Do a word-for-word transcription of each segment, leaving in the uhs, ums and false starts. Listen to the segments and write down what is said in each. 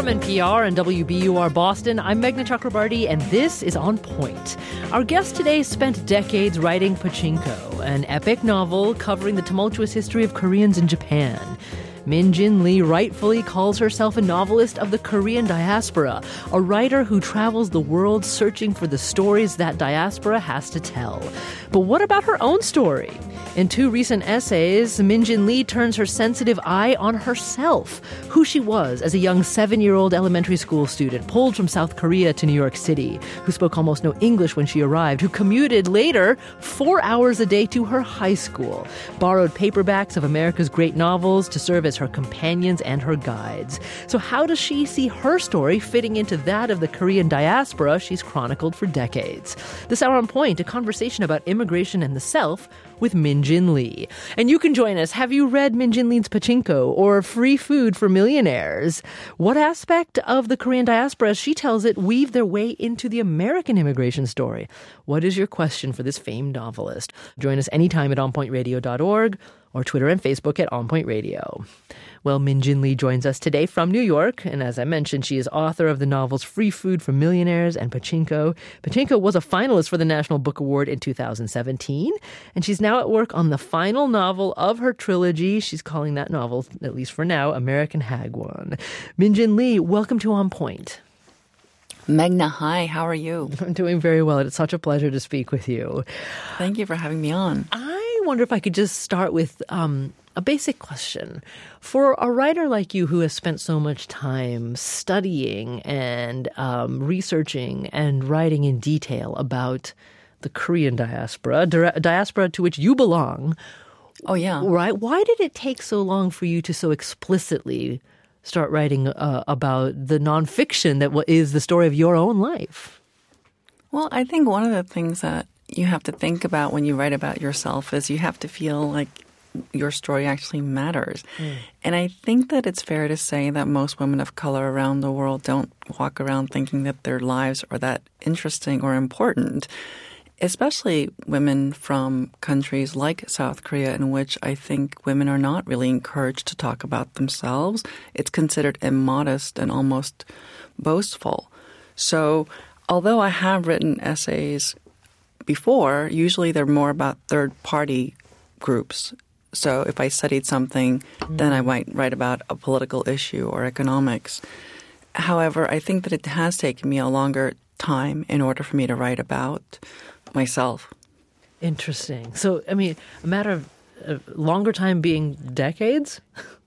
N P R and W B U R Boston. I'm Meghna Chakrabarty, and this is On Point. Our guest today spent decades writing Pachinko, an epic novel covering the tumultuous history of Koreans in Japan. Min-Jin Lee rightfully calls herself a novelist of the Korean diaspora, a writer who travels the world searching for the stories that diaspora has to tell. But what about her own story? In two recent essays, Min-Jin Lee turns her sensitive eye on herself, who she was as a young seven-year-old elementary school student, pulled from South Korea to New York City, who spoke almost no English when she arrived, who commuted later four hours a day to her high school, borrowed paperbacks of America's great novels to serve as her companions and her guides. So how does she see her story fitting into that of the Korean diaspora she's chronicled for decades? This hour on Point, a conversation about immigration and the self with Min-Jin Lee. And you can join us. Have you read Min-Jin Lee's Pachinko or Free Food for Millionaires? What aspect of the Korean diaspora, as she tells it, weave their way into the American immigration story? What is your question for this famed novelist? Join us anytime at on point radio dot org or Twitter and Facebook at On Point Radio. Well, Min-Jin Lee joins us today from New York, and as I mentioned, she is author of the novels Free Food for Millionaires and Pachinko. Pachinko was a finalist for the National Book Award in two thousand seventeen, and she's now at work on the final novel of her trilogy. She's calling that novel, at least for now, American Hagwon. Min-Jin Lee, welcome to On Point. Meghna, hi, how are you? I'm doing very well. It's such a pleasure to speak with you. Thank you for having me on. I wonder if I could just start with um, a basic question. For a writer like you who has spent so much time studying and um, researching and writing in detail about the Korean diaspora, di- diaspora to which you belong. Oh, yeah. Right? Why did it take so long for you to so explicitly start writing uh, about the nonfiction that is the story of your own life? Well, I think one of the things that you have to think about when you write about yourself is you have to feel like your story actually matters. Mm. And I think that it's fair to say that most women of color around the world don't walk around thinking that their lives are that interesting or important, especially women from countries like South Korea, in which I think women are not really encouraged to talk about themselves. It's considered immodest and almost boastful. So although I have written essays before, usually they're more about third-party groups. So if I studied something, mm. then I might write about a political issue or economics. However, I think that it has taken me a longer time in order for me to write about myself. Interesting. So, I mean, a matter of a longer time being decades?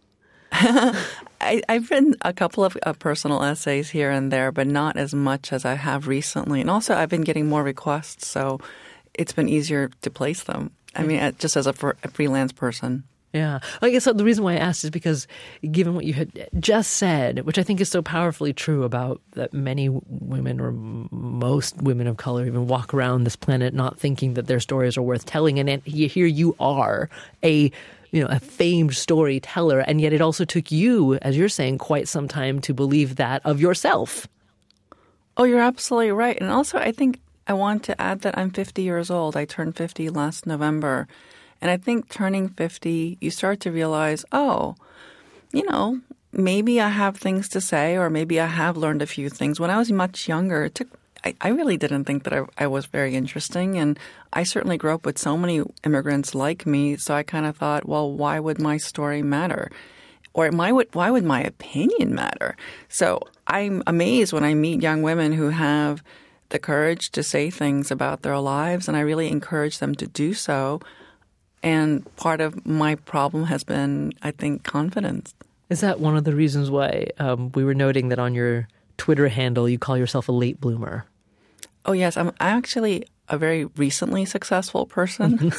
I, I've written a couple of uh, personal essays here and there, but not as much as I have recently. And also, I've been getting more requests, so it's been easier to place them. I mean, just as a, fr- a freelance person. Yeah. I guess the reason why I asked is because given what you had just said, which I think is so powerfully true about that many women or most women of color even walk around this planet not thinking that their stories are worth telling. And it, here you are, a you know, a famed storyteller, and yet it also took you, as you're saying, quite some time to believe that of yourself. Oh, you're absolutely right. And also, I think I want to add that I'm fifty years old. I turned fifty last November. And I think turning fifty, you start to realize, oh, you know, maybe I have things to say, or maybe I have learned a few things. When I was much younger, it took I, I really didn't think that I, I was very interesting. And I certainly grew up with so many immigrants like me. So I kind of thought, well, why would my story matter? Or my, why would my opinion matter? So I'm amazed when I meet young women who have the courage to say things about their lives. And I really encourage them to do so. And part of my problem has been, I think, confidence. Is that one of the reasons why um, we were noting that on your Twitter handle you call yourself a late bloomer? Oh, yes. I'm actually a very recently successful person.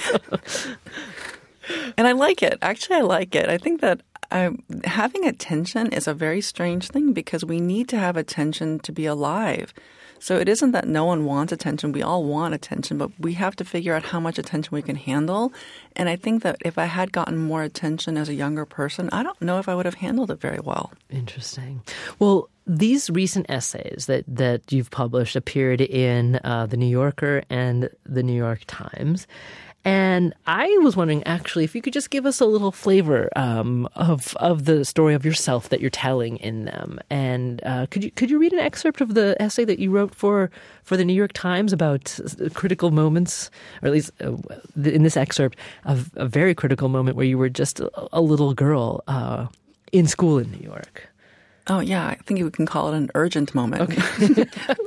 And I like it. Actually, I like it. I think that um, having attention is a very strange thing because we need to have attention to be alive. So it isn't that no one wants attention. We all want attention, but we have to figure out how much attention we can handle. And I think that if I had gotten more attention as a younger person, I don't know if I would have handled it very well. Interesting. Well, these recent essays that, that you've published appeared in uh, The New Yorker and The New York Times. And I was wondering, actually, if you could just give us a little flavor um, of of the story of yourself that you're telling in them. And uh, could you could you read an excerpt of the essay that you wrote for for the New York Times about critical moments, or at least uh, in this excerpt, of a very critical moment where you were just a, a little girl uh, in school in New York? Oh, yeah. I think we can call it an urgent moment. Okay.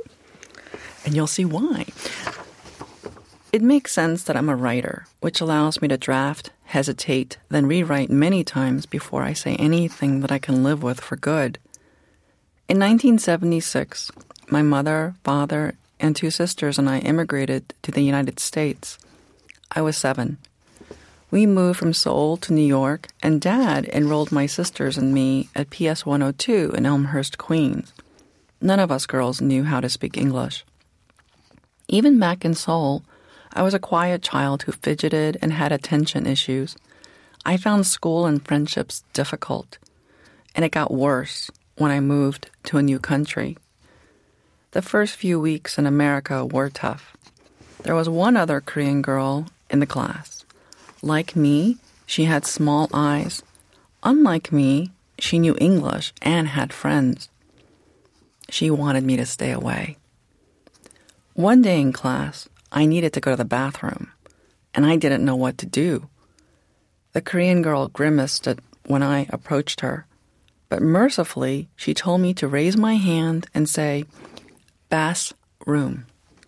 And you'll see why. It makes sense that I'm a writer, which allows me to draft, hesitate, then rewrite many times before I say anything that I can live with for good. In nineteen seventy-six, my mother, father, and two sisters and I immigrated to the United States. I was seven. We moved from Seoul to New York, and Dad enrolled my sisters and me at P S one oh two in Elmhurst, Queens. None of us girls knew how to speak English. Even back in Seoul, I was a quiet child who fidgeted and had attention issues. I found school and friendships difficult, and it got worse when I moved to a new country. The first few weeks in America were tough. There was one other Korean girl in the class. Like me, she had small eyes. Unlike me, she knew English and had friends. She wanted me to stay away. One day in class, I needed to go to the bathroom, and I didn't know what to do. The Korean girl grimaced at when I approached her, but mercifully, she told me to raise my hand and say, "Bass room."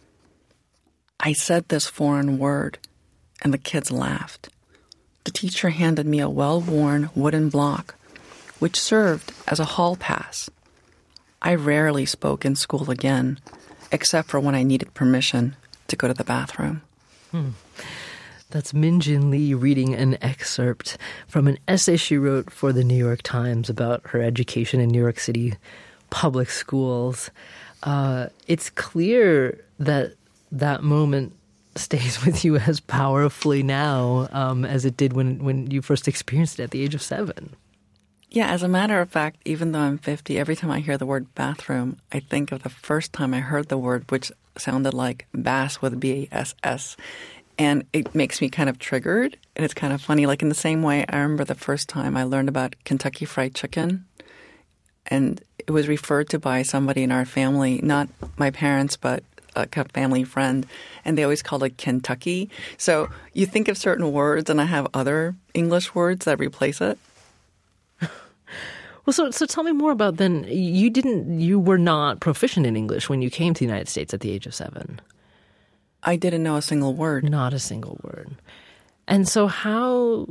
I said this foreign word, and the kids laughed. The teacher handed me a well-worn wooden block, which served as a hall pass. I rarely spoke in school again, except for when I needed permission to go to the bathroom. Hmm. That's Min Jin Lee reading an excerpt from an essay she wrote for the New York Times about her education in New York City public schools. Uh, it's clear that that moment stays with you as powerfully now um, as it did when, when you first experienced it at the age of seven. Yeah, as a matter of fact, even though I'm fifty, every time I hear the word bathroom, I think of the first time I heard the word, which sounded like bass with B A S S. And it makes me kind of triggered. And it's kind of funny. Like in the same way, I remember the first time I learned about Kentucky Fried Chicken. And it was referred to by somebody in our family, not my parents, but a family friend. And they always called it Kentucky. So you think of certain words, and I have other English words that replace it. Well, so so tell me more about then. You didn't, you were not proficient in English when you came to the United States at the age of seven. I didn't know a single word. Not a single word. And so how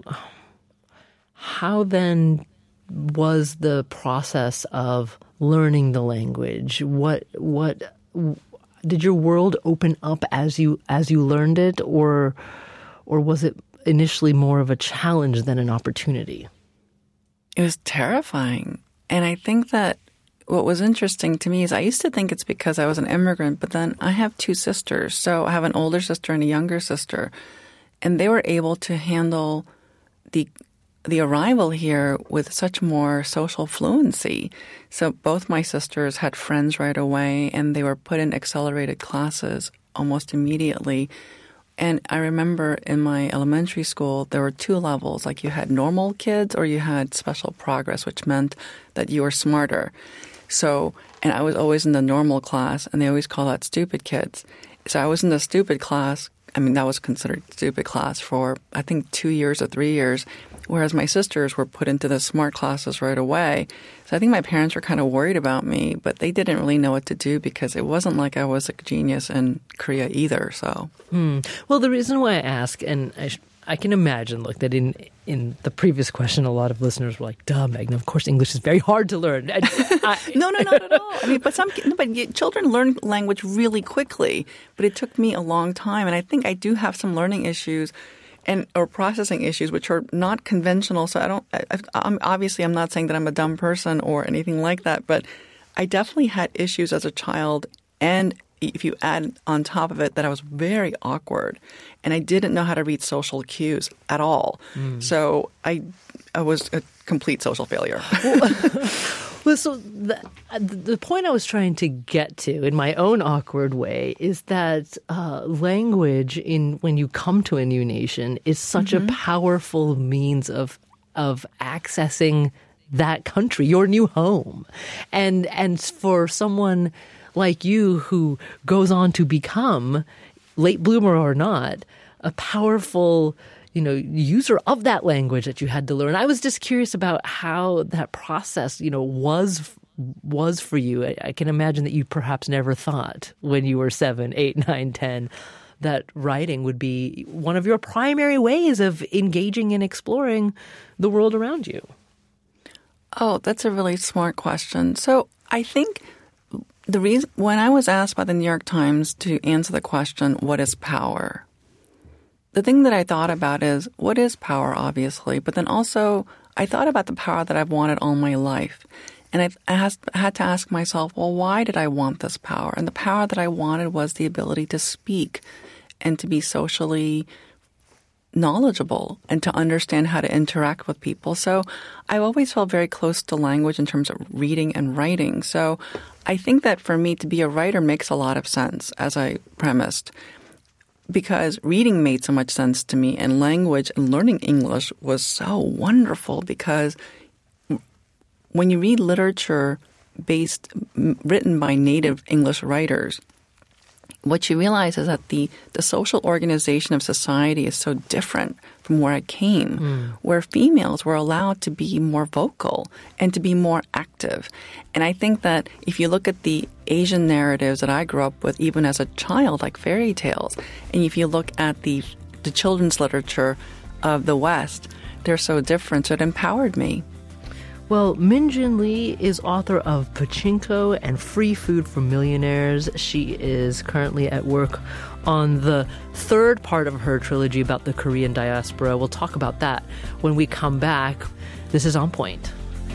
how then was the process of learning the language? What what did your world open up as you as you learned it, or or was it initially more of a challenge than an opportunity? It was terrifying. And I think that what was interesting to me is I used to think it's because I was an immigrant, but then I have two sisters. So I have an older sister and a younger sister. And they were able to handle the the arrival here with such more social fluency. So both my sisters had friends right away, and they were put in accelerated classes almost immediately. And I remember in my elementary school, there were two levels. Like you had normal kids or you had special progress, which meant that you were smarter. So, and I was always in the normal class, and they always call that stupid kids. So I was in the stupid class. I mean, that was considered stupid class for, I think, two years or three years, whereas my sisters were put into the smart classes right away. So I think my parents were kind of worried about me, but they didn't really know what to do because it wasn't like I was a genius in Korea either. So, hmm. Well, the reason why I ask, and I, sh- I can imagine, look, that in in the previous question, a lot of listeners were like, "Duh, Meghna, of course, English is very hard to learn." I, I, no, no, not at all. I mean, but some, no, but children learn language really quickly. But it took me a long time, and I think I do have some learning issues, and or processing issues, which are not conventional. So I don't. I, I'm obviously I'm not saying that I'm a dumb person or anything like that, but I definitely had issues as a child, and if you add on top of it that I was very awkward and I didn't know how to read social cues at all. Mm. So I I was a complete social failure. well, Well, so the, the point I was trying to get to in my own awkward way is that uh, language, in when you come to a new nation, is such mm-hmm. a powerful means of of accessing that country, your new home. And and for someone like you who goes on to become, late bloomer or not, a powerful, you know, user of that language that you had to learn. I was just curious about how that process, you know, was was for you. I, I can imagine that you perhaps never thought when you were seven, eight, nine, ten, that writing would be one of your primary ways of engaging and exploring the world around you. Oh, that's a really smart question. So I think the reason when I was asked by the New York Times to answer the question, what is power? The thing that I thought about is, what is power, obviously, but then also I thought about the power that I've wanted all my life. And I've asked, I had to ask myself, well, why did I want this power? And the power that I wanted was the ability to speak and to be socially knowledgeable and to understand how to interact with people. So I've always felt very close to language in terms of reading and writing. So I think that for me to be a writer makes a lot of sense, as I premised, because reading made so much sense to me, and language and learning English was so wonderful because when you read literature based, written by native English writers, what you realize is that the, the social organization of society is so different from where I came, mm. where females were allowed to be more vocal and to be more active. And I think that if you look at the Asian narratives that I grew up with, even as a child, like fairy tales, and if you look at the, the children's literature of the West, they're so different. So it empowered me. Well, Min-Jin Lee is author of Pachinko and Free Food for Millionaires. She is currently at work on the third part of her trilogy about the Korean diaspora. We'll talk about that when we come back. This is On Point.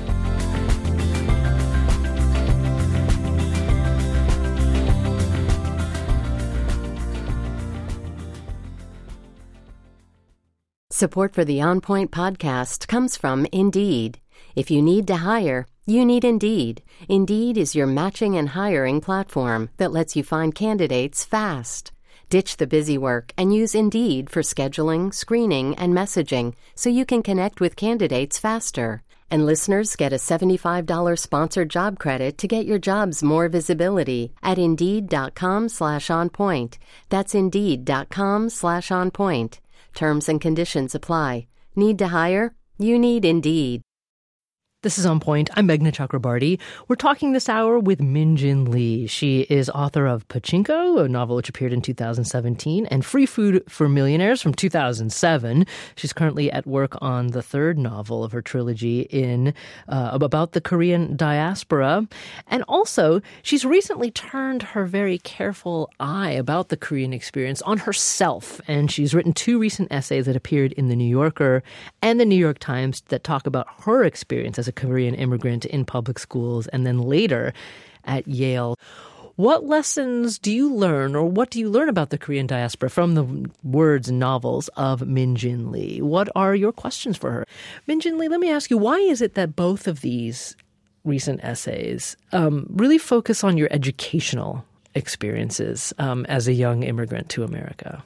Support for the On Point podcast comes from Indeed. If you need to hire, you need Indeed. Indeed is your matching and hiring platform that lets you find candidates fast. Ditch the busy work and use Indeed for scheduling, screening, and messaging so you can connect with candidates faster. And listeners get a seventy-five dollars sponsored job credit to get your jobs more visibility at Indeed.com slash on point. That's Indeed.com slash on point. Terms and conditions apply. Need to hire? You need Indeed. This is On Point. I'm Meghna Chakrabarty. We're talking this hour with Min-Jin Lee. She is author of Pachinko, a novel which appeared in two thousand seventeen, and Free Food for Millionaires from two thousand seven. She's currently at work on the third novel of her trilogy in uh, about the Korean diaspora. And also, she's recently turned her very careful eye about the Korean experience on herself. And she's written two recent essays that appeared in The New Yorker and The New York Times that talk about her experience as a Korean immigrant in public schools and then later at Yale. What lessons do you learn, or what do you learn about the Korean diaspora from the words and novels of Min-Jin Lee? What are your questions for her? Min-Jin Lee, let me ask you, why is it that both of these recent essays um, really focus on your educational experiences um, as a young immigrant to America?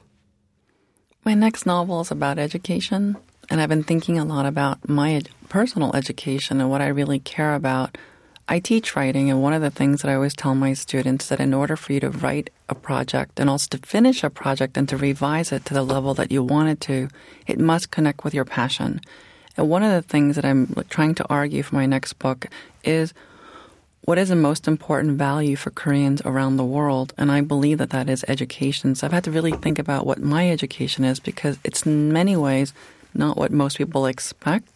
My next novel is about education. And I've been thinking a lot about my ed- personal education and what I really care about. I teach writing, and one of the things that I always tell my students that in order for you to write a project and also to finish a project and to revise it to the level that you want it to, it must connect with your passion. And one of the things that I'm trying to argue for my next book is what is the most important value for Koreans around the world? And I believe that that is education. So I've had to really think about what my education is, because it's in many ways not what most people expect.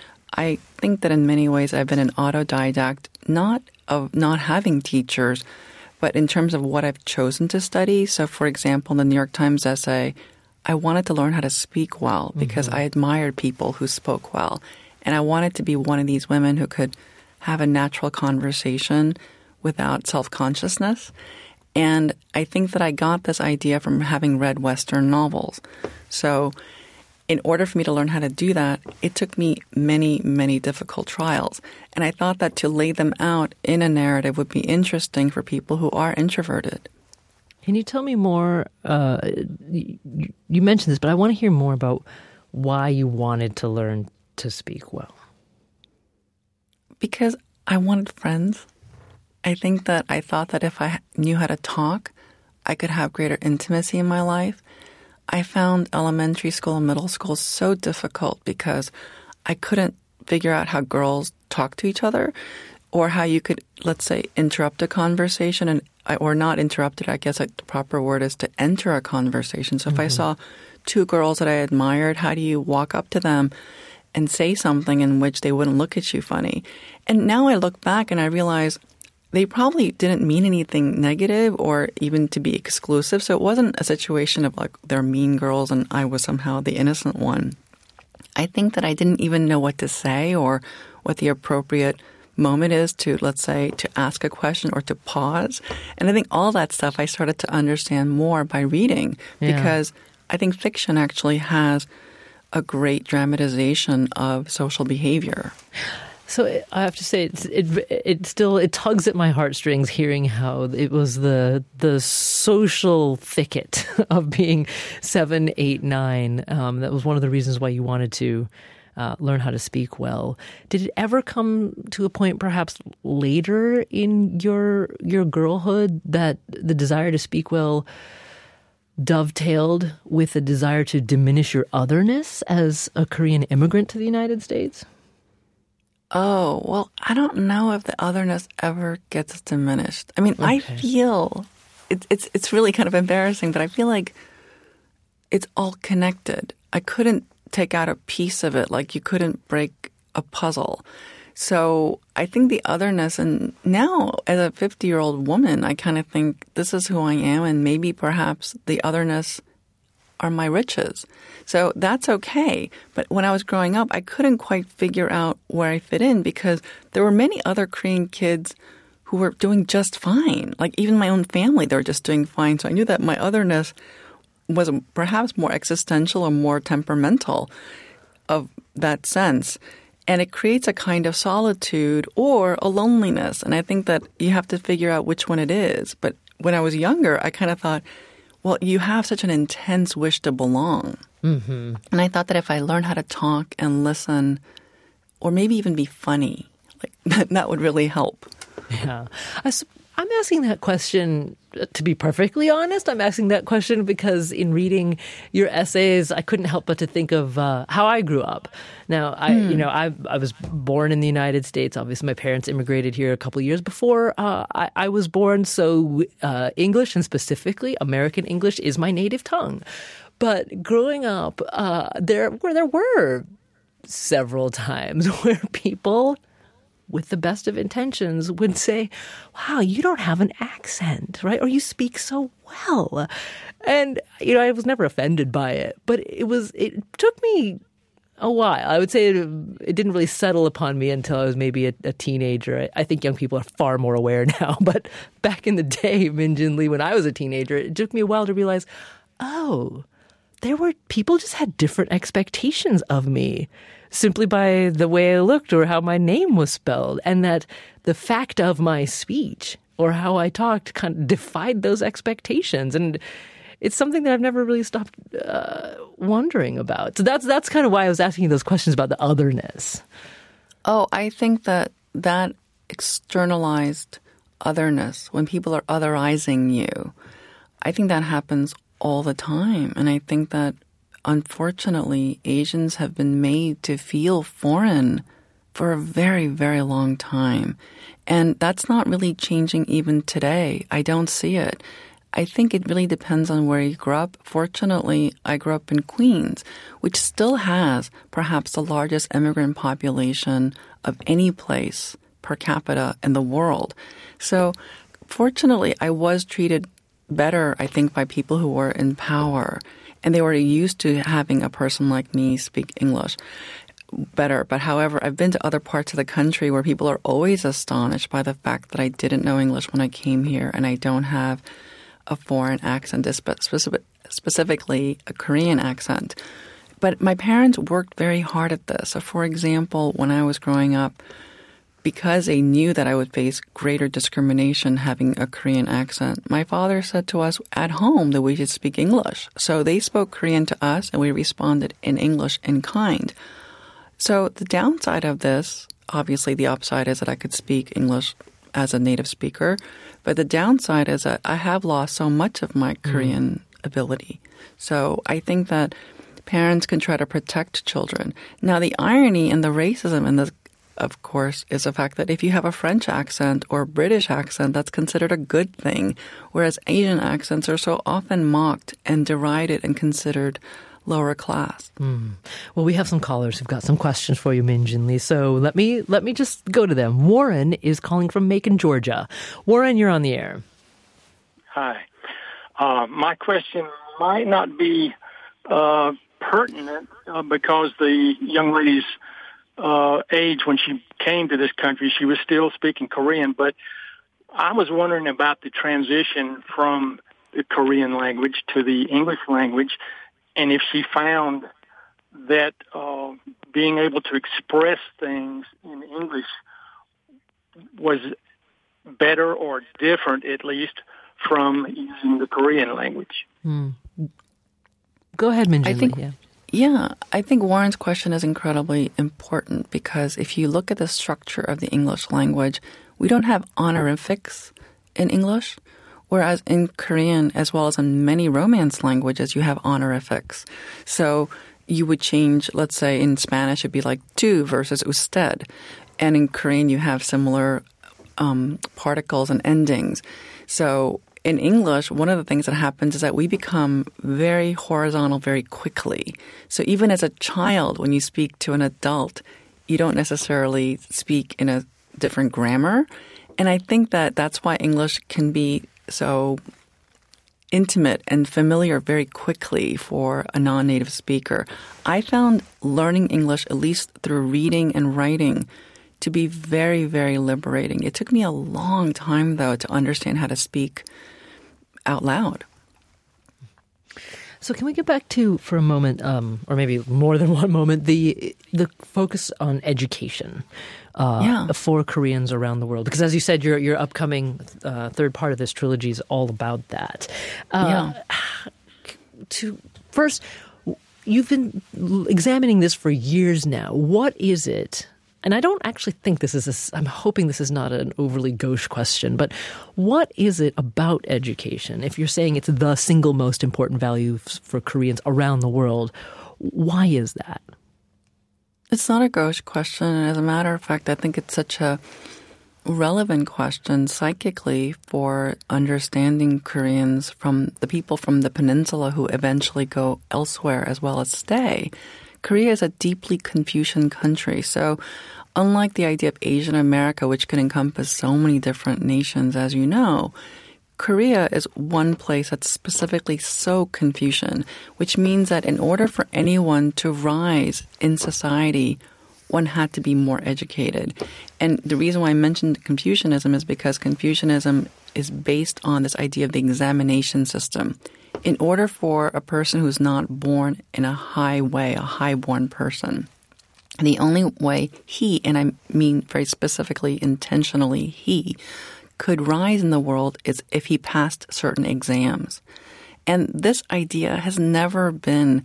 I think that in many ways I've been an autodidact, not of not having teachers, but in terms of what I've chosen to study. So, for example, in the New York Times essay, I wanted to learn how to speak well because mm-hmm. I admired people who spoke well. And I wanted to be one of these women who could have a natural conversation without self-consciousness. And I think that I got this idea from having read Western novels. So in order for me to learn how to do that, it took me many, many difficult trials. And I thought that to lay them out in a narrative would be interesting for people who are introverted. Can you tell me more? Uh, you, you mentioned this, but I want to hear more about why you wanted to learn to speak well. Because I wanted friends. I think that I thought that if I knew how to talk, I could have greater intimacy in my life. I found elementary school and middle school so difficult because I couldn't figure out how girls talk to each other or how you could, let's say, interrupt a conversation and or not interrupt it. I guess like the proper word is to enter a conversation. So if mm-hmm. I saw two girls that I admired, how do you walk up to them and say something in which they wouldn't look at you funny? And now I look back and I realize they probably didn't mean anything negative or even to be exclusive. So it wasn't a situation of like they're mean girls and I was somehow the innocent one. I think that I didn't even know what to say or what the appropriate moment is to, let's say, to ask a question or to pause. And I think all that stuff I started to understand more by reading yeah. because I think fiction actually has a great dramatization of social behavior. So I have to say, it's, it it still it tugs at my heartstrings hearing how it was the the social thicket of being seven, eight, nine. Um, that was one of the reasons why you wanted to uh, learn how to speak well. Did it ever come to a point, perhaps later in your your girlhood, that the desire to speak well dovetailed with the desire to diminish your otherness as a Korean immigrant to the United States? Oh, well, I don't know if the otherness ever gets diminished. I mean, okay. I feel it, it's it's really kind of embarrassing, but I feel like it's all connected. I couldn't take out a piece of it like you couldn't break a puzzle. So I think the otherness, and now as a fifty-year-old woman, I kind of think this is who I am, and maybe perhaps the otherness are my riches. So that's okay. But when I was growing up, I couldn't quite figure out where I fit in because there were many other Korean kids who were doing just fine. Like even my own family, they were just doing fine. So I knew that my otherness was perhaps more existential or more temperamental of that sense. And it creates a kind of solitude or a loneliness. And I think that you have to figure out which one it is. But when I was younger, I kind of thought, well, you have such an intense wish to belong. Mm-hmm. And I thought that if I learned how to talk and listen, or maybe even be funny, like that, that would really help. Yeah. I, I'm asking that question, to be perfectly honest, I'm asking that question because in reading your essays, I couldn't help but to think of uh, how I grew up. Now, I, hmm. you know, I I was born in the United States. Obviously, my parents immigrated here a couple of years before uh, I, I was born. So uh, English, and specifically American English, is my native tongue. But growing up, uh, there were there were several times where people, with the best of intentions, would say, wow, you don't have an accent, right? Or you speak so well. And, you know, I was never offended by it, but it was, it took me a while. I would say it, it didn't really settle upon me until I was maybe a, a teenager. I, I think young people are far more aware now, but back in the day, Min Jin Lee, when I was a teenager, it took me a while to realize, oh, there were, people just had different expectations of me simply by the way I looked or how my name was spelled, and that the fact of my speech or how I talked kind of defied those expectations. And it's something that I've never really stopped uh, wondering about. So that's that's kind of why I was asking you those questions about the otherness. Oh, I think that that externalized otherness, when people are otherizing you, I think that happens all the time. And I think that unfortunately, Asians have been made to feel foreign for a very, very long time. And that's not really changing even today. I don't see it. I think it really depends on where you grew up. Fortunately, I grew up in Queens, which still has perhaps the largest immigrant population of any place per capita in the world. So fortunately, I was treated better, I think, by people who were in power. And they were used to having a person like me speak English better. But however, I've been to other parts of the country where people are always astonished by the fact that I didn't know English when I came here and I don't have a foreign accent, specific, specifically a Korean accent. But my parents worked very hard at this. So, for example, when I was growing up, because they knew that I would face greater discrimination having a Korean accent, my father said to us at home that we should speak English. So they spoke Korean to us, and we responded in English in kind. So the downside of this, obviously the upside is that I could speak English as a native speaker, but the downside is that I have lost so much of my Korean mm. ability. So I think that parents can try to protect children. Now, the irony and the racism in this, of course, is the fact that if you have a French accent or a British accent, that's considered a good thing, whereas Asian accents are so often mocked and derided and considered lower class. Mm. Well, we have some callers who've got some questions for you, Min Jin Lee. So let me let me just go to them. Warren is calling from Macon, Georgia. Warren, you're on the air. Hi. Uh, my question might not be uh, pertinent uh, because the young lady's uh, age when she came to this country, she was still speaking Korean. But I was wondering about the transition from the Korean language to the English language, and if she found that uh, being able to express things in English was better or different, at least, from using the Korean language. Mm. Go ahead, Min Jin Lee. I think, yeah. yeah, I think Warren's question is incredibly important because if you look at the structure of the English language, we don't have honorifics in English, whereas in Korean, as well as in many Romance languages, you have honorifics. So you would change, let's say in Spanish, it'd be like tú versus usted. And in Korean, you have similar um, particles and endings. So in English, one of the things that happens is that we become very horizontal very quickly. So even as a child, when you speak to an adult, you don't necessarily speak in a different grammar. And I think that that's why English can be so intimate and familiar very quickly for a non-native speaker. I found learning English, at least through reading and writing, to be very, very liberating. It took me a long time, though, to understand how to speak out loud. So can we get back to, for a moment, um, or maybe more than one moment, the the focus on education uh, yeah. for Koreans around the world? Because as you said, your your upcoming uh, third part of this trilogy is all about that. Uh, yeah. To first, you've been examining this for years now. What is it? And I don't actually think this is a, I'm hoping this is not an overly gauche question, but what is it about education? If you're saying it's the single most important value for Koreans around the world, why is that? It's not a gauche question. And as a matter of fact, I think it's such a relevant question psychically for understanding Koreans from the people from the peninsula who eventually go elsewhere as well as stay. Korea is a deeply Confucian country. So unlike the idea of Asian America, which can encompass so many different nations, as you know, Korea is one place that's specifically so Confucian, which means that in order for anyone to rise in society, one had to be more educated. And the reason why I mentioned Confucianism is because Confucianism is based on this idea of the examination system. In order for a person who's not born in a high way, a high-born person, the only way he, and I mean very specifically, intentionally he, could rise in the world is if he passed certain exams. And this idea has never been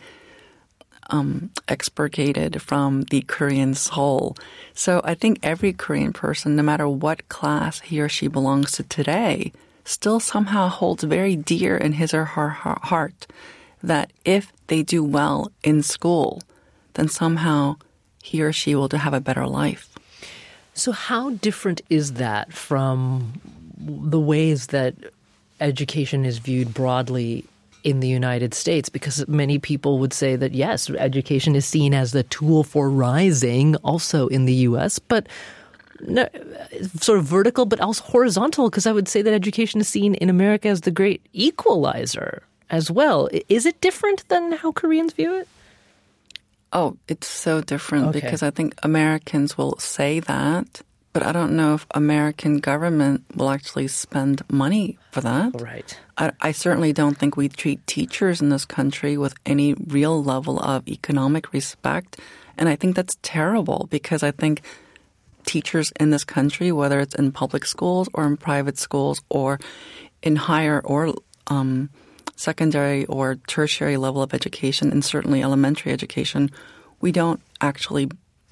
um, expurgated from the Korean soul. So I think every Korean person, no matter what class he or she belongs to today, still somehow holds very dear in his or her heart that if they do well in school, then somehow he or she will have a better life. So how different is that from the ways that education is viewed broadly in the United States? Because many people would say that, yes, education is seen as the tool for rising also in the U S, but no, sort of vertical, but also horizontal, because I would say that education is seen in America as the great equalizer as well. Is it different than how Koreans view it? Oh, it's so different okay. because I think Americans will say that, but I don't know if American government will actually spend money for that. Right. I, I certainly don't think we treat teachers in this country with any real level of economic respect. And I think that's terrible because I think teachers in this country, whether it's in public schools or in private schools or in higher or um, secondary or tertiary level of education, and certainly elementary education, we don't actually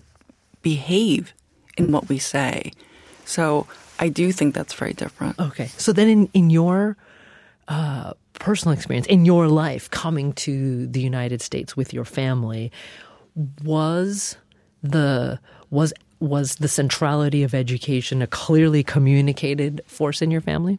behave in what we say. So I do think that's very different. Okay. So then in, in your uh, personal experience, in your life coming to the United States with your family, was the was was the centrality of education a clearly communicated force in your family?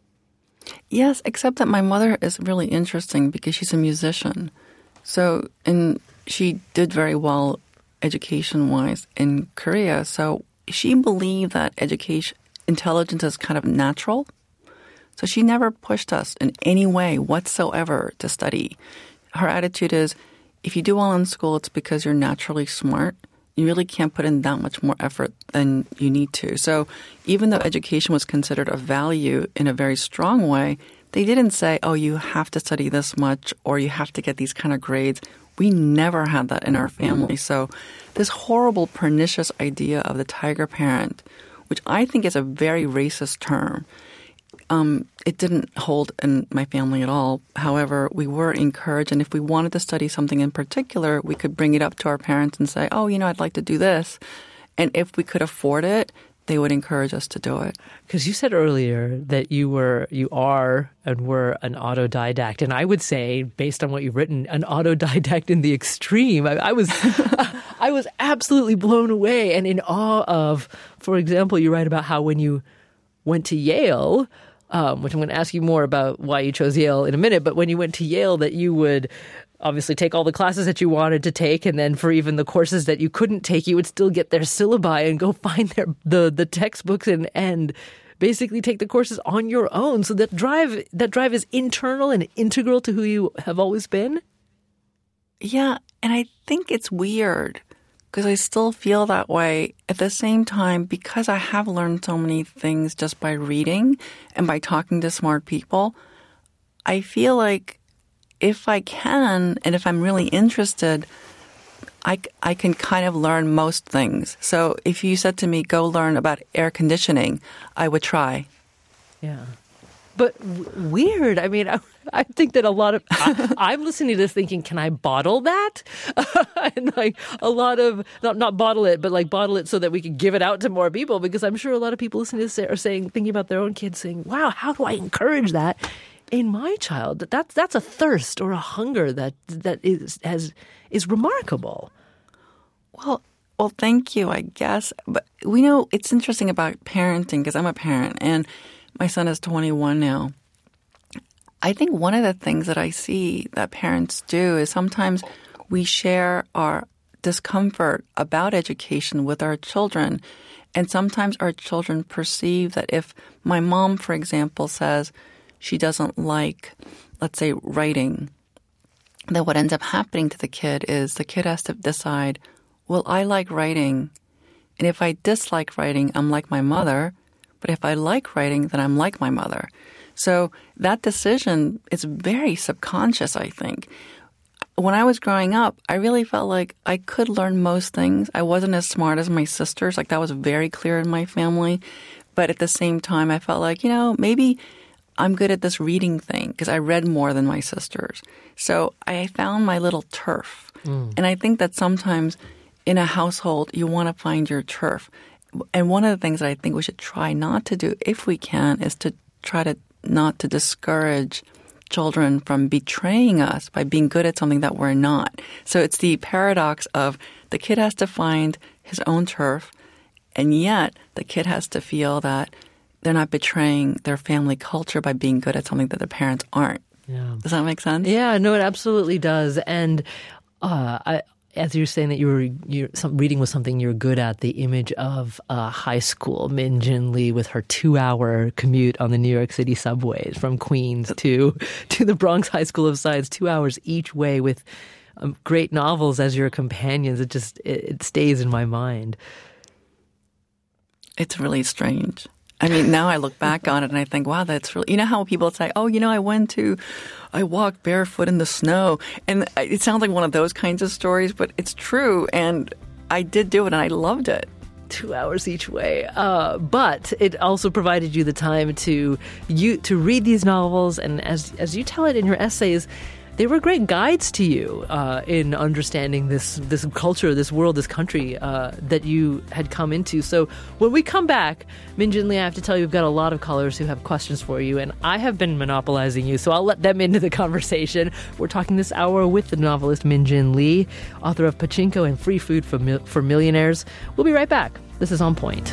Yes, except that my mother is really interesting because she's a musician. So, and she did very well education-wise in Korea. So she believed that education, intelligence is kind of natural. So she never pushed us in any way whatsoever to study. Her attitude is, if you do well in school, it's because you're naturally smart. You really can't put in that much more effort than you need to. So even though education was considered a value in a very strong way, they didn't say, oh, you have to study this much or you have to get these kind of grades. We never had that in our family. So this horrible, pernicious idea of the tiger parent, which I think is a very racist term, um, it didn't hold in my family at all. However, we were encouraged, and if we wanted to study something in particular, we could bring it up to our parents and say, oh, you know, I'd like to do this. And if we could afford it, they would encourage us to do it. Because you said earlier that you were, you are, and were an autodidact, and I would say, based on what you've written, an autodidact in the extreme. I, I was, I was absolutely blown away and in awe of. For example, you write about how when you went to Yale, um, which I'm going to ask you more about why you chose Yale in a minute, but when you went to Yale, that you would obviously take all the classes that you wanted to take, and then for even the courses that you couldn't take, you would still get their syllabi and go find their the the textbooks and and basically take the courses on your own. So that drive that drive is internal and integral to who you have always been. Yeah, and I think it's weird because I still feel that way. At the same time, because I have learned so many things just by reading and by talking to smart people, I feel like if I can, and if I'm really interested, I, I can kind of learn most things. So if you said to me, go learn about air conditioning, I would try. Yeah. But w- weird. I mean, I, I think that a lot of, I, I'm listening to this thinking, can I bottle that? And like a lot of, not, not bottle it, but like bottle it so that we can give it out to more people, because I'm sure a lot of people listening to this are saying, thinking about their own kids saying, wow, how do I encourage that in my child? That's, that's a thirst or a hunger that, that is, has, is remarkable. Well, well, thank you, I guess. But we know it's interesting about parenting because I'm a parent and my son is twenty-one now. I think one of the things that I see that parents do is sometimes we share our discomfort about education with our children. And sometimes our children perceive that if my mom, for example, says she doesn't like, let's say, writing, then what ends up happening to the kid is the kid has to decide, well, I like writing. And if I dislike writing, I'm like my mother. But if I like writing, then I'm like my mother. So that decision is very subconscious, I think. When I was growing up, I really felt like I could learn most things. I wasn't as smart as my sisters. Like that was very clear in my family. But at the same time, I felt like, you know, maybe I'm good at this reading thing because I read more than my sisters. So I found my little turf. Mm. And I think that sometimes in a household, you want to find your turf. And one of the things that I think we should try not to do, if we can, is to try to not to discourage children from betraying us by being good at something that we're not. So it's the paradox of the kid has to find his own turf, and yet the kid has to feel that they're not betraying their family culture by being good at something that their parents aren't. Yeah. Does that make sense? Yeah, no, it absolutely does. And uh, I as you're saying that you were you're, some, reading was something you're good at, the image of uh, high school, Min Jin Lee with her two-hour commute on the New York City subways from Queens to to the Bronx High School of Science, two hours each way with um, great novels as your companions. It just it, it stays in my mind. It's really strange. I mean, now I look back on it and I think, wow, that's really, you know how people say, oh, you know, I went to, I walked barefoot in the snow. And it sounds like one of those kinds of stories, but it's true. And I did do it and I loved it. Two hours each way. Uh, but it also provided you the time to you to read these novels. And as as you tell it in your essays, they were great guides to you uh, in understanding this this culture, this world, this country uh, that you had come into. So when we come back, Min-Jin Lee, I have to tell you, we've got a lot of callers who have questions for you, and I have been monopolizing you, so I'll let them into the conversation. We're talking this hour with the novelist Min-Jin Lee, author of Pachinko and Free Food for, Mil- for Millionaires. We'll be right back. This is On Point.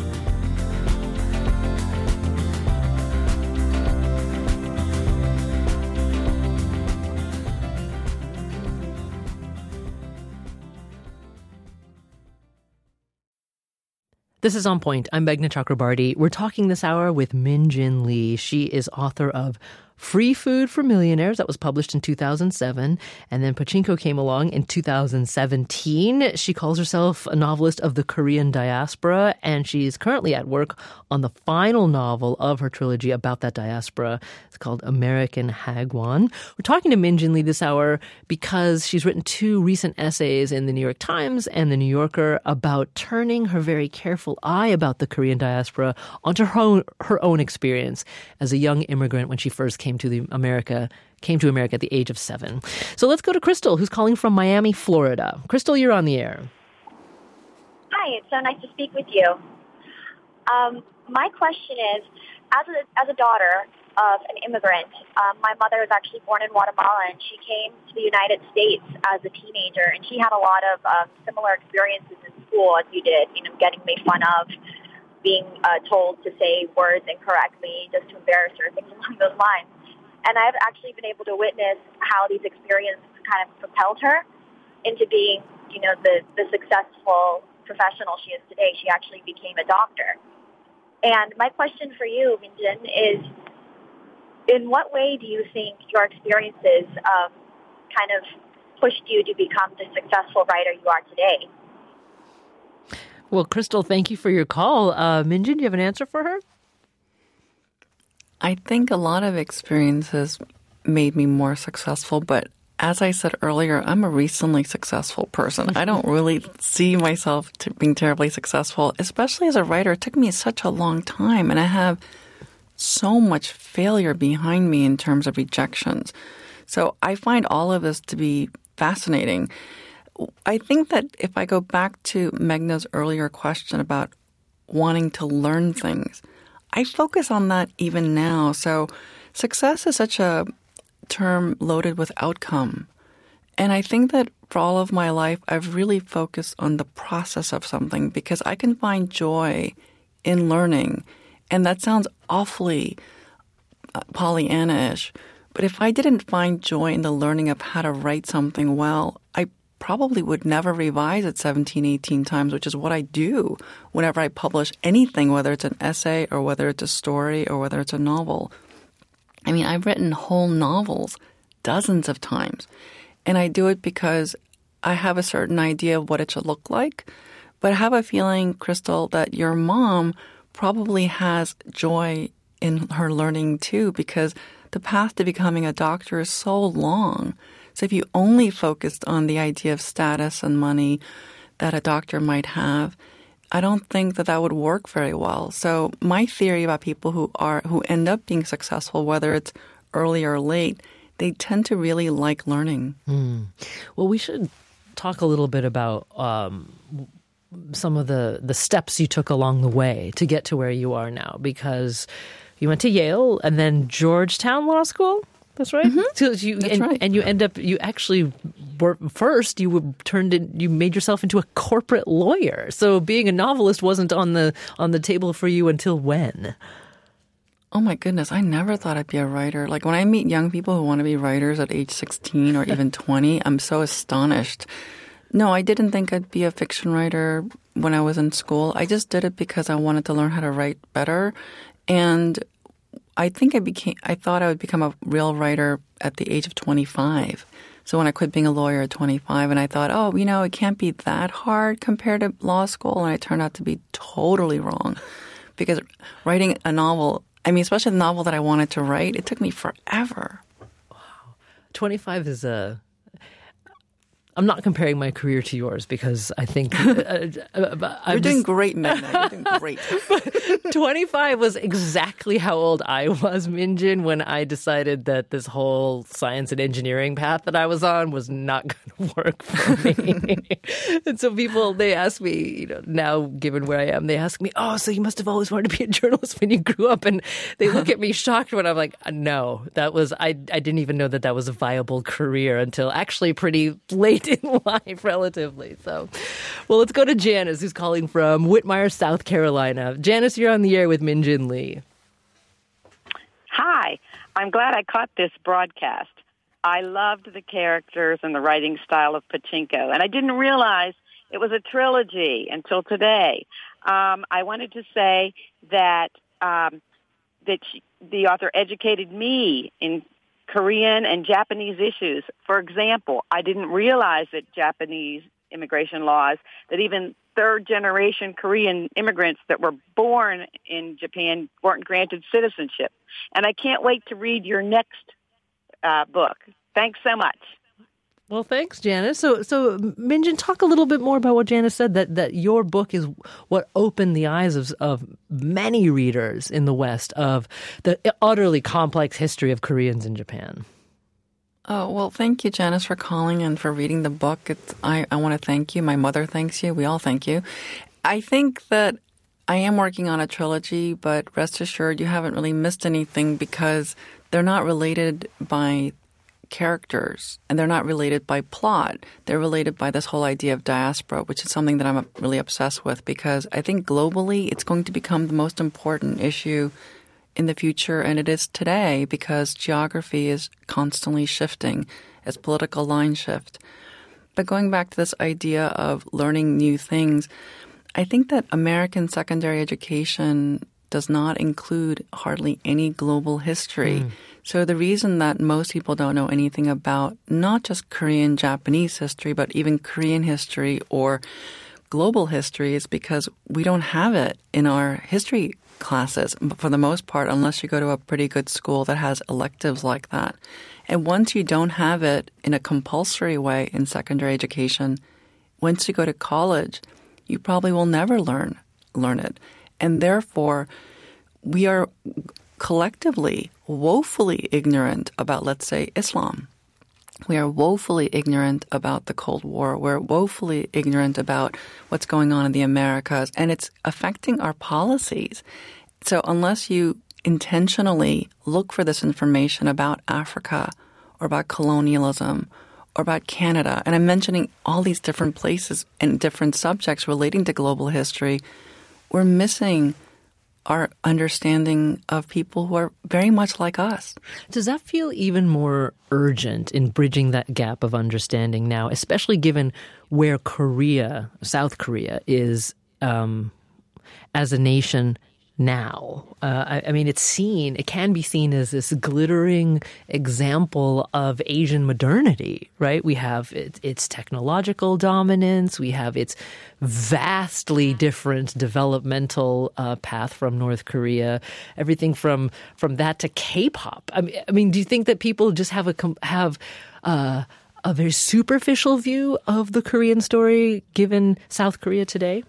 This is On Point. I'm Meghna Chakrabarty. We're talking this hour with Min-Jin Lee. She is author of Free Food for Millionaires. That was published in two thousand seven. And then Pachinko came along in two thousand seventeen. She calls herself a novelist of the Korean diaspora, and she's currently at work on the final novel of her trilogy about that diaspora. It's called American Hagwon. We're talking to Min-Jin Lee this hour because she's written two recent essays in the New York Times and the New Yorker about turning her very careful eye about the Korean diaspora onto her own, her own experience as a young immigrant when she first came to the America came to America at the age of seven. So let's go to Crystal, who's calling from Miami, Florida. Crystal, you're on the air. Hi, it's so nice to speak with you. Um, my question is, as a as a daughter of an immigrant, um, my mother was actually born in Guatemala, and she came to the United States as a teenager, and she had a lot of um, similar experiences in school as you did, you know, getting made fun of, being uh, told to say words incorrectly just to embarrass her, things along those lines. And I've actually been able to witness how these experiences kind of propelled her into being, you know, the, the successful professional she is today. She actually became a doctor. And my question for you, Min-Jin, is in what way do you think your experiences um, kind of pushed you to become the successful writer you are today? Well, Crystal, thank you for your call. Uh, Min-Jin, do you have an answer for her? I think a lot of experiences made me more successful, but as I said earlier, I'm a recently successful person. I don't really see myself to being terribly successful, especially as a writer. It took me such a long time, and I have so much failure behind me in terms of rejections. So I find all of this to be fascinating. I think that if I go back to Meghna's earlier question about wanting to learn things, I focus on that even now. So success is such a term loaded with outcome. And I think that for all of my life, I've really focused on the process of something because I can find joy in learning. And that sounds awfully Pollyanna-ish. But if I didn't find joy in the learning of how to write something well, I probably would never revise it seventeen, eighteen times, which is what I do whenever I publish anything, whether it's an essay or whether it's a story or whether it's a novel. I mean, I've written whole novels dozens of times, and I do it because I have a certain idea of what it should look like. But I have a feeling, Crystal, that your mom probably has joy in her learning too, because the path to becoming a doctor is so long. So if you only focused on the idea of status and money that a doctor might have, I don't think that that would work very well. So my theory about people who are who end up being successful, whether it's early or late, they tend to really like learning. Mm. Well, we should talk a little bit about um, some of the, the steps you took along the way to get to where you are now, because you went to Yale and then Georgetown Law School. That's right. Mm-hmm. So you, That's and, right. and you end up, you actually were, first you were turned in, you made yourself into a corporate lawyer. So being a novelist wasn't on the on the table for you until when? Oh my goodness, I never thought I'd be a writer. Like when I meet young people who want to be writers at age sixteen or even twenty, I'm so astonished. No, I didn't think I'd be a fiction writer when I was in school. I just did it because I wanted to learn how to write better. And I think I became, I thought I would become a real writer at the age of twenty-five. So when I quit being a lawyer at twenty-five, and I thought, oh, you know, it can't be that hard compared to law school, and I turned out to be totally wrong. Because writing a novel, I mean, especially the novel that I wanted to write, it took me forever. Wow. twenty-five is a... I'm not comparing my career to yours because I think... Uh, uh, You're doing just... great, Megna. You're doing great. twenty-five was exactly how old I was, Minjin, when I decided that this whole science and engineering path that I was on was not going to work for me. And so people, they ask me, you know, now given where I am, they ask me, oh, so you must have always wanted to be a journalist when you grew up. And they look at me shocked when I'm like, no, that was, I, I didn't even know that that was a viable career until actually pretty late in life, relatively. So, well, let's go to Janice, who's calling from Whitmire, South Carolina. Janice, you're on the air with Minjin Lee. Hi. I'm glad I caught this broadcast. I loved the characters and the writing style of Pachinko, and I didn't realize it was a trilogy until today. Um, I wanted to say that um, that she, the author educated me in Korean and Japanese issues. For example, I didn't realize that Japanese immigration laws, that even third-generation Korean immigrants that were born in Japan weren't granted citizenship. And I can't wait to read your next uh, book. Thanks so much. Well, thanks, Janice. So, so Minjin, talk a little bit more about what Janice said, that, that your book is what opened the eyes of, of many readers in the West of the utterly complex history of Koreans in Japan. Oh, well, thank you, Janice, for calling and for reading the book. It's, I, I want to thank you. My mother thanks you. We all thank you. I think that I am working on a trilogy, but rest assured you haven't really missed anything because they're not related by characters, and they're not related by plot. They're related by this whole idea of diaspora, which is something that I'm really obsessed with because I think globally it's going to become the most important issue in the future, and it is today because geography is constantly shifting as political lines shift. But going back to this idea of learning new things, I think that American secondary education does not include hardly any global history. Mm. So the reason that most people don't know anything about not just Korean, Japanese history, but even Korean history or global history is because we don't have it in our history classes, for the most part, unless you go to a pretty good school that has electives like that. And once you don't have it in a compulsory way in secondary education, once you go to college, you probably will never learn learn it. And therefore, we are collectively woefully ignorant about, let's say, Islam. We are woefully ignorant about the Cold War. We're woefully ignorant about what's going on in the Americas, and it's affecting our policies. So unless you intentionally look for this information about Africa or about colonialism or about Canada, and I'm mentioning all these different places and different subjects relating to global history, we're missing our understanding of people who are very much like us. Does that feel even more urgent in bridging that gap of understanding now, especially given where Korea, South Korea, is um, as a nation now? Uh, I, I mean, it's seen, it can be seen as this glittering example of Asian modernity, right? We have it, its technological dominance. We have its vastly different developmental uh, path from North Korea. Everything from from that to K-pop. I mean, I mean, do you think that people just have a have uh, a very superficial view of the Korean story given South Korea today?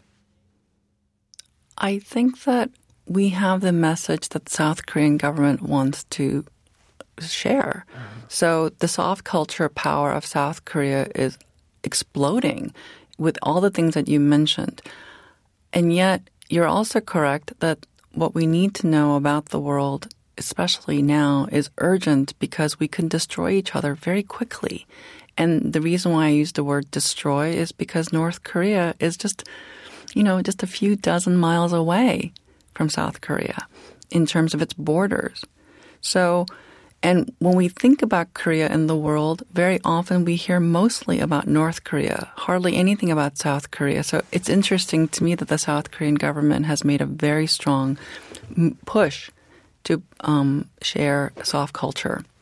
I think that we have the message that the South Korean government wants to share. Mm-hmm. So the soft culture power of South Korea is exploding with all the things that you mentioned. And yet you're also correct that what we need to know about the world, especially now, is urgent because we can destroy each other very quickly. And the reason why I use the word destroy is because North Korea is just, you know, just a few dozen miles away from South Korea in terms of its borders. So, and when we think about Korea in the world, very often we hear mostly about North Korea, hardly anything about South Korea. So it's interesting to me that the South Korean government has made a very strong push to um, share soft culture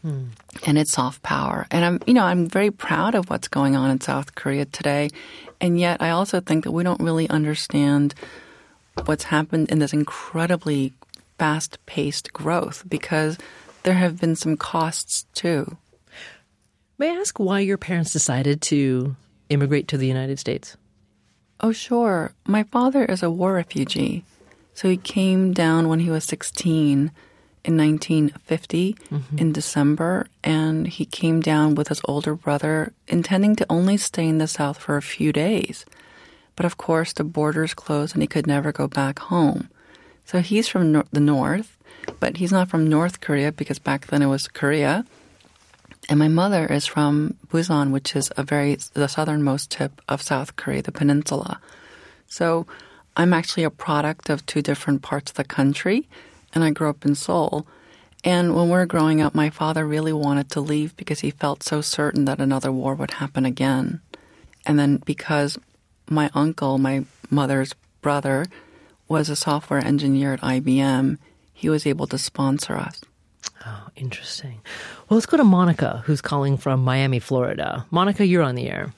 mm. and its soft power. And I'm, you know, I'm very proud of what's going on in South Korea today. And yet I also think that we don't really understand what's happened in this incredibly fast-paced growth because there have been some costs too. May I ask why your parents decided to immigrate to the United States? Oh, sure. My father is a war refugee. So he came down when he was sixteen in nineteen fifty mm-hmm. in December, and he came down with his older brother, intending to only stay in the South for a few days. But of course, the borders closed and he could never go back home. So he's from no- the North, but he's not from North Korea because back then it was Korea. And my mother is from Busan, which is a very the southernmost tip of South Korea, the peninsula. So I'm actually a product of two different parts of the country, and I grew up in Seoul. And when we were growing up, my father really wanted to leave because he felt so certain that another war would happen again. And then because my uncle, my mother's brother, was a software engineer at I B M, he was able to sponsor us. Oh, interesting. Well, let's go to Monica, who's calling from Miami, Florida. Monica, you're on the air.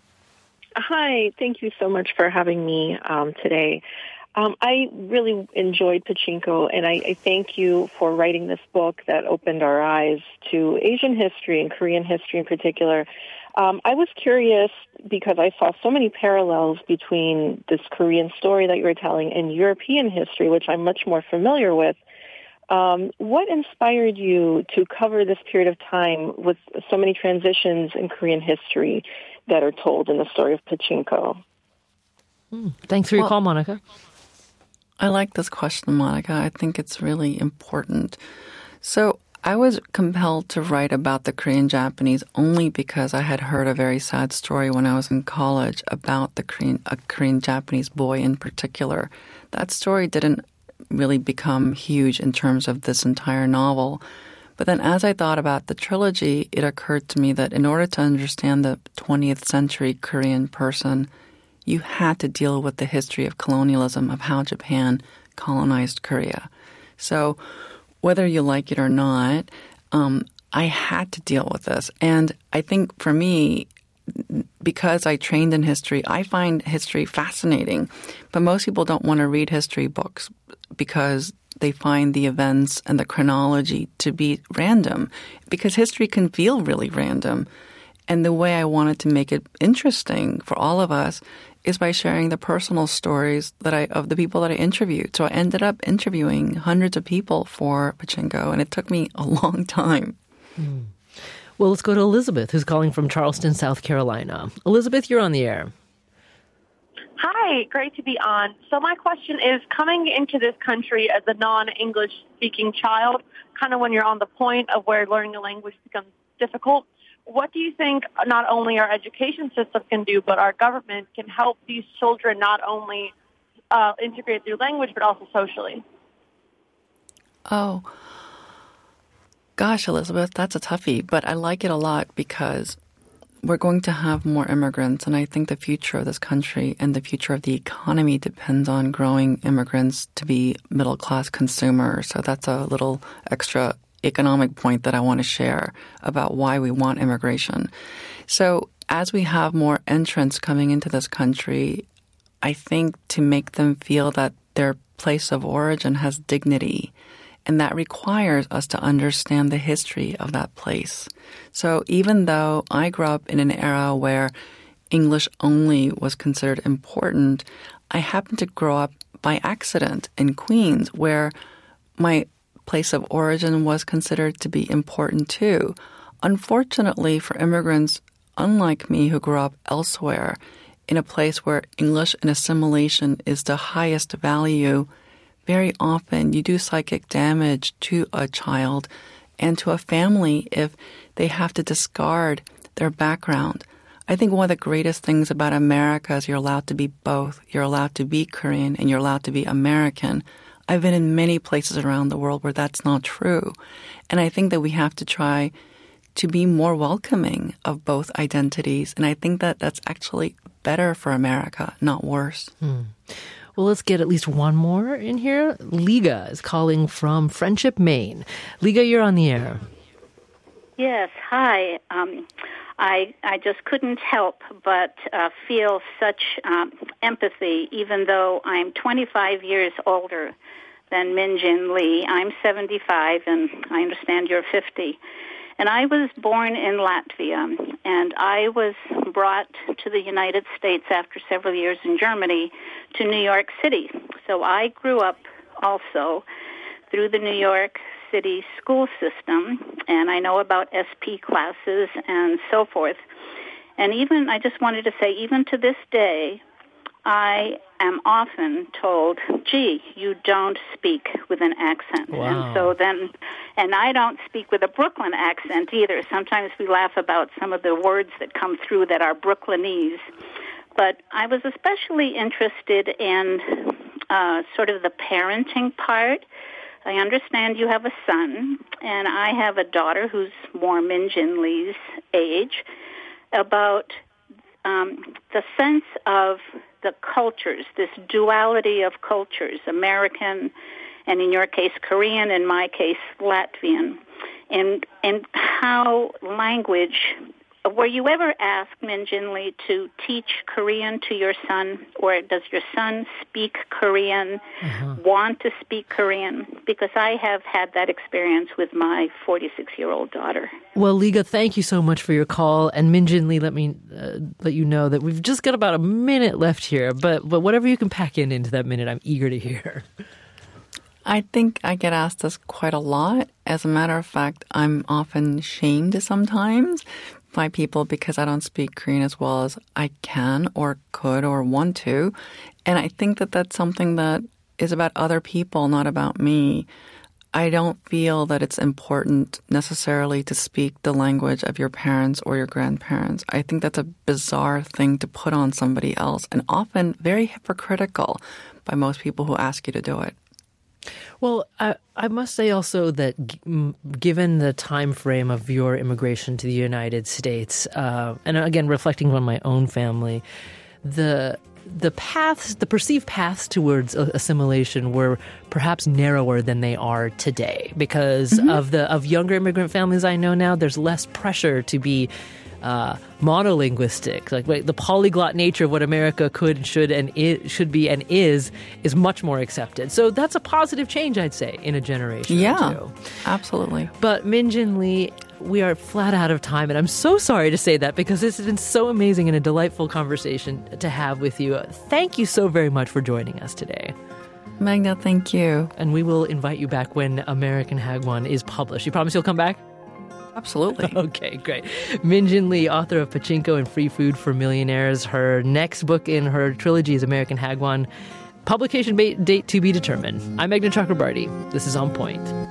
Hi. Thank you so much for having me um, today. Um, I really enjoyed Pachinko, and I, I thank you for writing this book that opened our eyes to Asian history and Korean history in particular. Um, I was curious because I saw so many parallels between this Korean story that you were telling and European history, which I'm much more familiar with. Um, what inspired you to cover this period of time with so many transitions in Korean history that are told in the story of Pachinko? Mm, thanks for your well, call, Monica. I like this question, Monica. I think it's really important. So I was compelled to write about the Korean Japanese only because I had heard a very sad story when I was in college about the Korean, a Korean Japanese boy in particular. That story didn't really become huge in terms of this entire novel. But then as I thought about the trilogy, it occurred to me that in order to understand the twentieth century Korean person, you had to deal with the history of colonialism, of how Japan colonized Korea. So whether you like it or not, um, I had to deal with this. And I think for me, because I trained in history, I find history fascinating. But most people don't want to read history books because they find the events and the chronology to be random, because history can feel really random. And the way I wanted to make it interesting for all of us is by sharing the personal stories that I of the people that I interviewed. So I ended up interviewing hundreds of people for Pachinko, and it took me a long time. Mm. Well, let's go to Elizabeth, who's calling from Charleston, South Carolina. Elizabeth, you're on the air. Hi, great to be on. So my question is, coming into this country as a non-English speaking child, kind of when you're on the point of where learning a language becomes difficult, what do you think not only our education system can do, but our government can help these children not only uh, integrate through language, but also socially? Oh, gosh, Elizabeth, that's a toughie, but I like it a lot because we're going to have more immigrants, and I think the future of this country and the future of the economy depends on growing immigrants to be middle-class consumers. So that's a little extra economic point that I want to share about why we want immigration. So as we have more entrants coming into this country, I think to make them feel that their place of origin has dignity, and that requires us to understand the history of that place. So even though I grew up in an era where English only was considered important, I happened to grow up by accident in Queens, where my place of origin was considered to be important too. Unfortunately for immigrants, unlike me who grew up elsewhere, in a place where English and assimilation is the highest value, very often you do psychic damage to a child and to a family if they have to discard their background. I think one of the greatest things about America is you're allowed to be both. You're allowed to be Korean and you're allowed to be American. I've been in many places around the world where that's not true. And I think that we have to try to be more welcoming of both identities. And I think that that's actually better for America, not worse. Hmm. Well, let's get at least one more in here. Liga is calling from Friendship, Maine. Liga, you're on the air. Yes, hi. Um, I I just couldn't help but uh, feel such um, empathy, even though I'm twenty-five years older than Min Jin Lee. I'm seventy-five, and I understand you're fifty. And I was born in Latvia, and I was brought to the United States after several years in Germany to New York City. So I grew up also through the New York City school system, and I know about S P classes and so forth. And even, I just wanted to say, even to this day, I am often told, gee, you don't speak with an accent. Wow. And so then, and I don't speak with a Brooklyn accent either. Sometimes we laugh about some of the words that come through that are Brooklynese. But I was especially interested in uh, sort of the parenting part. I understand you have a son, and I have a daughter who's more Min Jin Lee's age, about um, the sense of the cultures, this duality of cultures, American, and in your case, Korean, in my case, Latvian, and, and how language. Were you ever asked, Min Jin Lee, to teach Korean to your son, or does your son speak Korean, uh-huh. want to speak Korean? Because I have had that experience with my forty-six-year-old daughter. Well, Liga, thank you so much for your call. And Min Jin Lee, let me uh, let you know that we've just got about a minute left here, but, but whatever you can pack in into that minute, I'm eager to hear. I think I get asked this quite a lot. As a matter of fact, I'm often shamed sometimes by people because I don't speak Korean as well as I can or could or want to. And I think that that's something that is about other people, not about me. I don't feel that it's important necessarily to speak the language of your parents or your grandparents. I think that's a bizarre thing to put on somebody else, and often very hypocritical by most people who ask you to do it. Well, I, I must say also that g- given the time frame of your immigration to the United States, uh, and again, reflecting on my own family, the the paths, the perceived paths towards assimilation were perhaps narrower than they are today because mm-hmm. of the of younger immigrant families I know now. There's less pressure to be uh, monolinguistic. Like wait, the polyglot nature of what America could, and should, and it should be and is is much more accepted. So that's a positive change, I'd say, in a generation. Yeah, or two. Absolutely. But Min Jin Lee, we are flat out of time, and I'm so sorry to say that because this has been so amazing and a delightful conversation to have with you. Thank you so very much for joining us today. Magda, thank you. And we will invite you back when American Hagwon is published. You promise you'll come back? Absolutely. Okay, great. Min Jin Lee, author of Pachinko and Free Food for Millionaires. Her next book in her trilogy is American Hagwon. Publication date to be determined. I'm Meghna Chakrabarty. This is On Point.